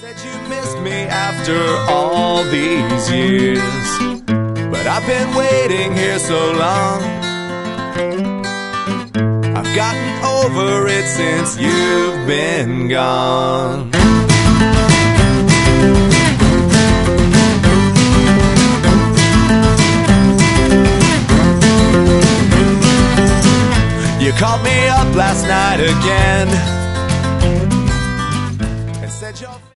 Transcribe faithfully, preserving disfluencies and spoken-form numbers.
Said you missed me after all these years, but I've been waiting here so long. I've gotten over it since you've been gone. You called me up last night again.